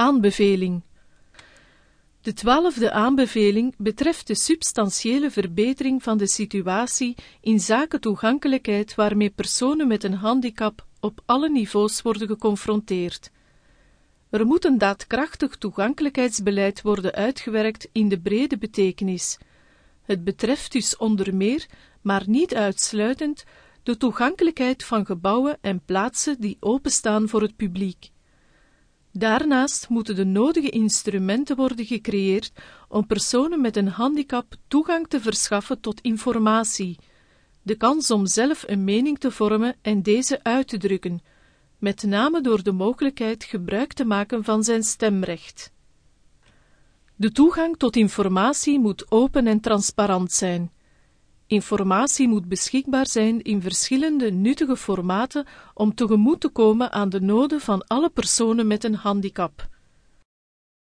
Aanbeveling. De 12e aanbeveling betreft de substantiële verbetering van de situatie in zaken toegankelijkheid waarmee personen met een handicap op alle niveaus worden geconfronteerd. Er moet een daadkrachtig toegankelijkheidsbeleid worden uitgewerkt in de brede betekenis. Het betreft dus onder meer, maar niet uitsluitend, de toegankelijkheid van gebouwen en plaatsen die openstaan voor het publiek. Daarnaast moeten de nodige instrumenten worden gecreëerd om personen met een handicap toegang te verschaffen tot informatie, de kans om zelf een mening te vormen en deze uit te drukken, met name door de mogelijkheid gebruik te maken van zijn stemrecht. De toegang tot informatie moet open en transparant zijn. Informatie moet beschikbaar zijn in verschillende nuttige formaten om tegemoet te komen aan de noden van alle personen met een handicap.